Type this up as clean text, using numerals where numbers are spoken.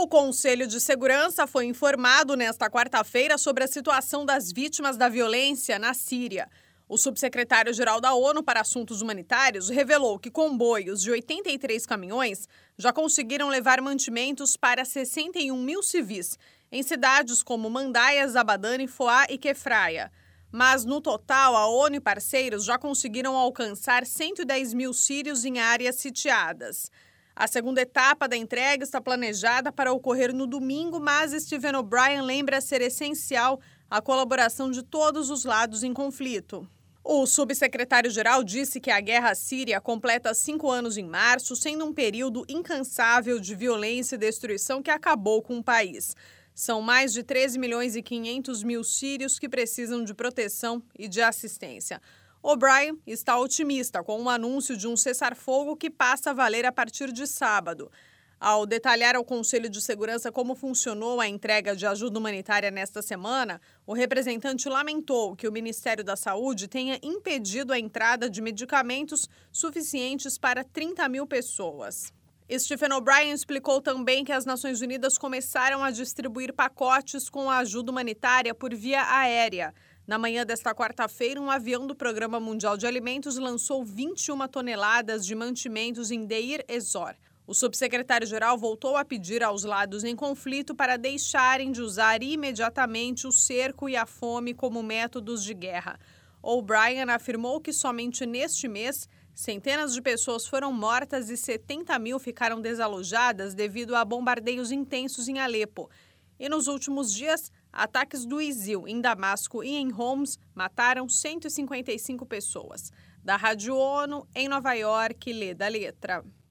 O Conselho de Segurança foi informado nesta quarta-feira sobre a situação das vítimas da violência na Síria. O subsecretário-geral da ONU para Assuntos Humanitários revelou que comboios de 83 caminhões já conseguiram levar mantimentos para 61 mil civis, em cidades como Mandaias, Abadan, Foa e Kefraya. Mas, no total, a ONU e parceiros já conseguiram alcançar 110 mil sírios em áreas sitiadas. A segunda etapa da entrega está planejada para ocorrer no domingo, mas Stephen O'Brien lembra ser essencial a colaboração de todos os lados em conflito. O subsecretário-geral disse que a guerra síria completa 5 anos em março, sendo um período incansável de violência e destruição que acabou com o país. São mais de 13 milhões e 500 mil sírios que precisam de proteção e de assistência. O'Brien está otimista com o anúncio de um cessar-fogo que passa a valer a partir de sábado. Ao detalhar ao Conselho de Segurança como funcionou a entrega de ajuda humanitária nesta semana, o representante lamentou que o Ministério da Saúde tenha impedido a entrada de medicamentos suficientes para 30 mil pessoas. Stephen O'Brien explicou também que as Nações Unidas começaram a distribuir pacotes com a ajuda humanitária por via aérea. Na manhã desta quarta-feira, um avião do Programa Mundial de Alimentos lançou 21 toneladas de mantimentos em Deir ez-Zor. O subsecretário-geral voltou a pedir aos lados em conflito para deixarem de usar imediatamente o cerco e a fome como métodos de guerra. O'Brien afirmou que somente neste mês, centenas de pessoas foram mortas e 70 mil ficaram desalojadas devido a bombardeios intensos em Alepo. E nos últimos dias, ataques do ISIL em Damasco e em Homs mataram 155 pessoas. Da Rádio ONU, em Nova York, Leda Letra.